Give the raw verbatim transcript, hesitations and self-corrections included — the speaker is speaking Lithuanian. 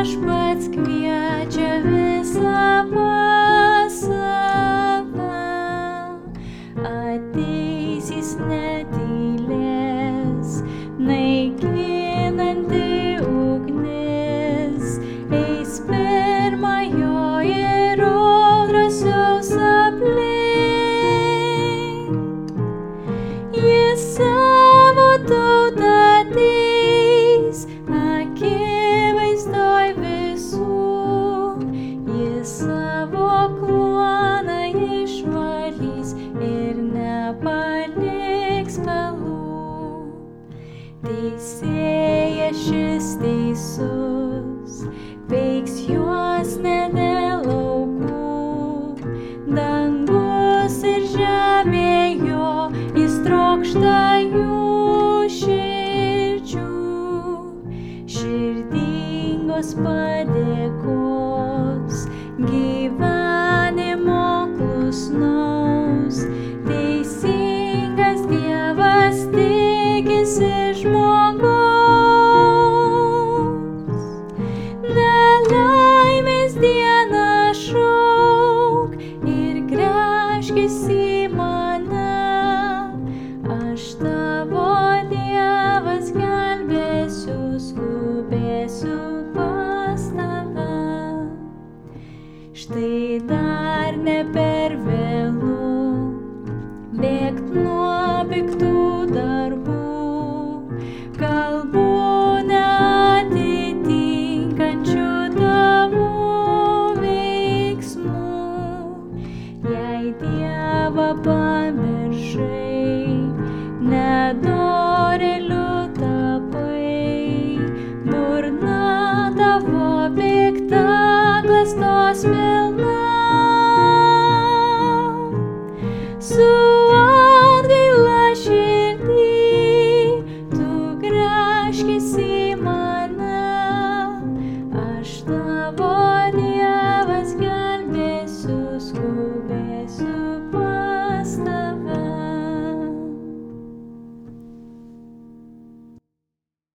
Viešpats kviečia visą pasauką, ateis jis netylės, naikinanti ugnis, eis pirma jo ir audros jaus aplink. Jis savo tautą ateis, akivaizdoj visų, jis savo kluoną išvalys ir nepaliks pelų. Teisėjas šis teisus, veiks juos ne dėl aukų, dangus ir žemė jo, jis trokšta jų širdžių. Širdingos padėkos, gyvenimo klusnaus, teisingas Dievas tikisi žmogaus. Nelaimės dieną šauk ir gręžkis į mane, aš tavo Dievas gelbėsiu, skubėsiu pas tave. Štai dar ne per vėlu bėgt nuo piktų darbų, kalbų neatitinkančių tavo veiksmų. Jei Dievą pamiršai, nedorėliu tapai, burna tavo pikta klastos pilna. Su atgaila širdį tu gręžkis į